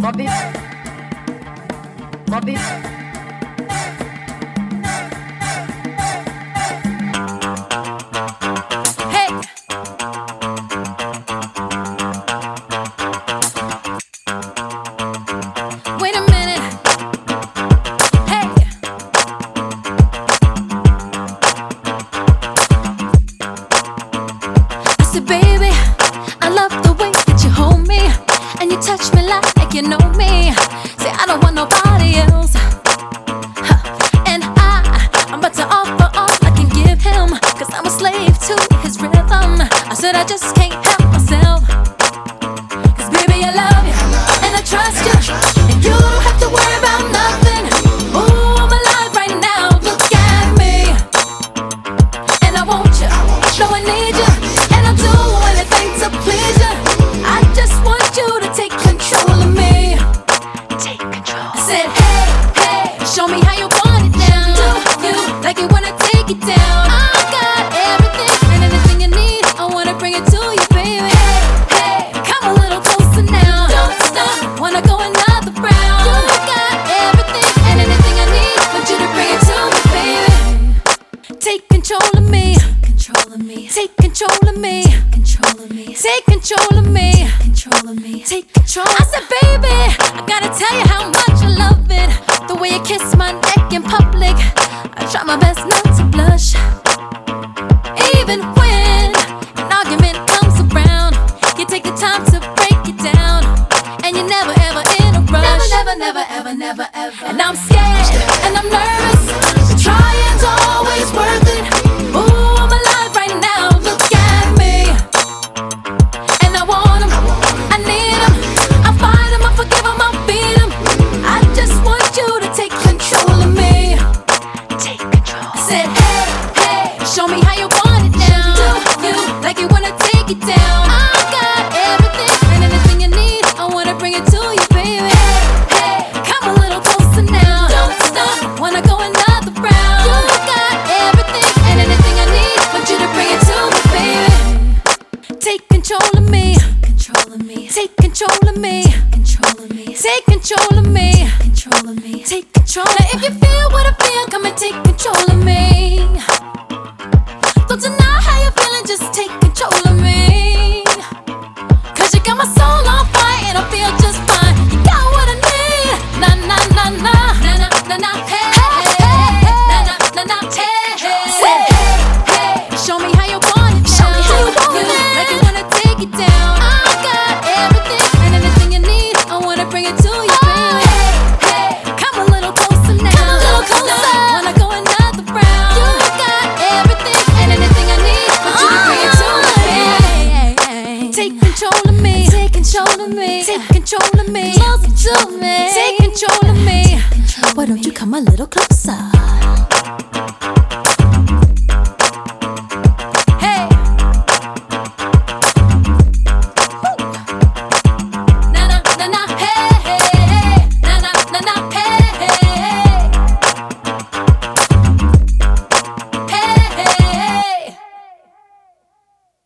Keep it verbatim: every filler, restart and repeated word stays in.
Bobby, Bobby. Hey. Wait a minute. Hey. I said, baby, I love the way that you hold me and you touch me like you know me. Say I don't want nobody else. Huh. And I, I'm about to offer all I can give him, cause I'm a slave to his rhythm. I said I just can't help myself, cause baby I love you and I trust you, and you don't have to worry about nothing. Ooh, I'm alive right now, look at me. And I want you, no I need you, and I'll do anything to please you. I just want you to take control of me. Take control. I said, hey, hey, show me how you want it now. Do you like it when I take it down? I got everything and anything you need. I wanna bring it to you, baby. Hey, hey, come a little closer now. Don't stop, wanna go another round. I got everything and anything I need. Want you to bring it to me, baby. Take control of me. Control of me. Take control of me. Control of me. Take control of me. Control of me. Take control. I said, baby, I gotta tell you how much I love it. The way you kiss my neck in public. I try my best not to blush. Even when an argument comes around, you take the time to break it down, and you never ever in a rush. Never, never, never, ever, never, ever. And I'm scared and I'm nervous. Trying's always worth it. Ooh, I'm alive right now. Look at me. And I want him, I need him, I fight him, I forgive him, I beat him. I just want you to take control of me. Take control. I said, hey, hey, show me how you want it now. Do you like it when I take it down? I got everything and anything you need. I wanna bring it to you, baby. Hey, hey, come a little closer now. Don't stop, wanna go another round. I got everything and anything I need. Want you to bring it to me, baby. Take control of me. Control of me. Take control of me. Control of me. Take control of me. Control of me. Take control. Now if you feel what I feel, come and take control of me. Don't deny how you're feeling, just take control of me. Cause you got my soul on fire and I feel just fine. You got what I need. Na na na na. Na na na na. Hey hey hey. Na na na na. Hey hey. I said, hey hey, show me how you want it now. Show me how you want it. Like you wanna take it down. I got everything and anything you need. I wanna bring it to you, baby. Hey hey, come a little closer now. Come a little closer. Wanna go another round. You got everything and anything I need. Want you to bring it to me, baby. Take control of me. Take control of me. Take control of me. Closer to me. Take control of me. Why don't you come a little closer?